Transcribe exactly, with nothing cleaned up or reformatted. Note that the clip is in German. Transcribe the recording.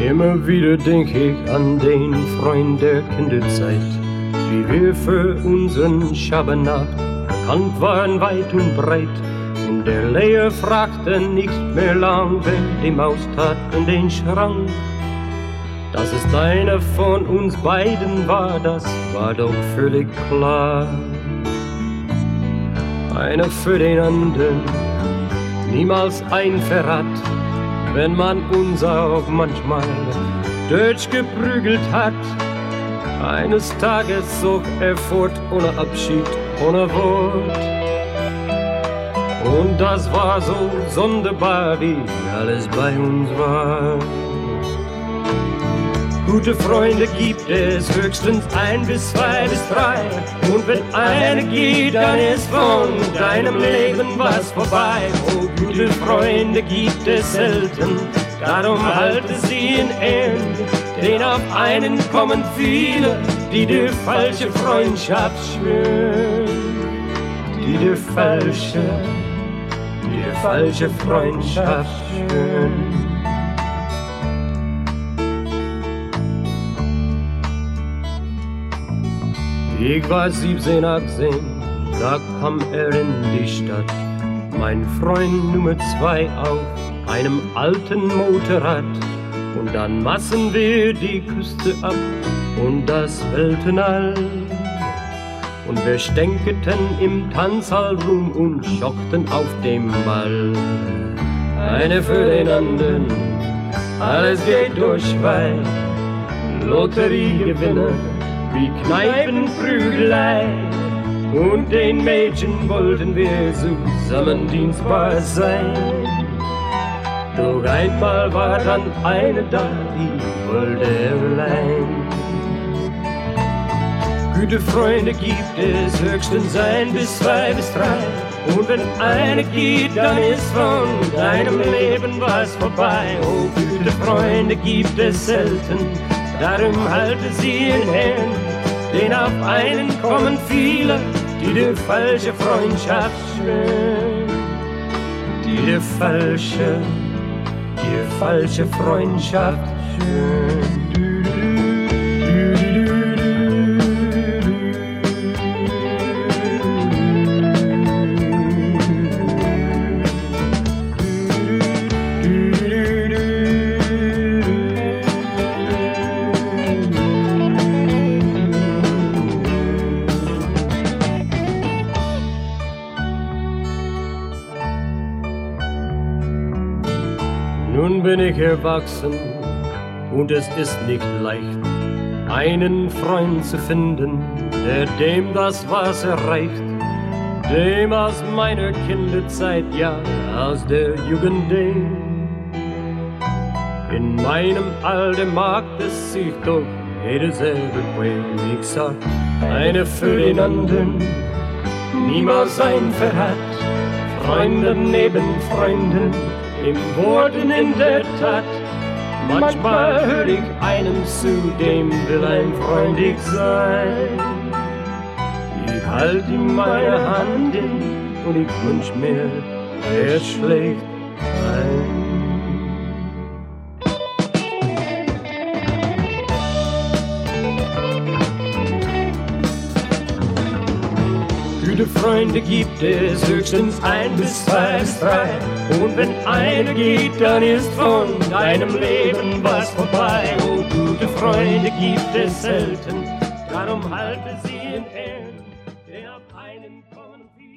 Immer wieder denk ich an den Freund der Kinderzeit, wie wir für unseren Schabernack bekannt waren weit und breit. Und der Lehrer fragte nicht mehr lang, wer die Maus tat in den Schrank. Dass es einer von uns beiden war, das war doch völlig klar. Einer für den anderen, niemals ein Verrat. Wenn man uns auch manchmal durchgeprügelt hat, eines Tages zog er fort ohne Abschied, ohne Wort. Und das war so sonderbar, wie alles bei uns war. Gute Freunde gibt es höchstens ein bis zwei bis drei. Und wenn eine geht, dann ist von deinem Leben was vorbei. Oh, gute Freunde gibt es selten, darum halte sie in Ehren. Denn auf einen kommen viele, die die falsche Freundschaft schwören. Die die falsche, die die falsche Freundschaft schwören. Ich war siebzehn, achtzehn, da kam er in die Stadt. Mein Freund Nummer zwei auf einem alten Motorrad. Und dann maßen wir die Küste ab und das Weltenall. Und wir stänketen im Tanzsaal rum und schockten auf dem Ball. Einer für den anderen, alles geht durch, weil Lotteriegewinner wie Kneipenprügelei. Und den Mädchen wollten wir zusammen dienstbar sein. Doch einmal war dann eine da, die wollte allein. Gute Freunde gibt es höchstens ein bis zwei bis drei. Und wenn eine geht, dann ist von deinem Leben was vorbei. Oh, gute Freunde gibt es selten, darum halte sie in Ehren. Denn auf einen kommen viele, die die falsche Freundschaft schwören. Die die falsche, die falsche Freundschaft schwören. Nun bin ich erwachsen und es ist nicht leicht, einen Freund zu finden, der dem das Wasser reicht, dem aus meiner Kinderzeit, ja, aus der Jugend dem. In meinem Alter mag es sich doch jeder selber quälen. Ich sag, einer für den anderen, niemals ein Verrat, Freunde neben Freunden, im Worten in der Tat. Manchmal hör ich einem zu, dem will ein Freund ich sein. Ich halt ihm meine Hand hin und ich wünsch mir, er schlägt ein. Gute Freunde gibt es höchstens ein bis zwei bis drei. Und wenn eine geht, dann ist von deinem Leben was vorbei. Oh, gute Freunde gibt es selten, darum halte sie in Ehren. Denn auf einen kommen viele.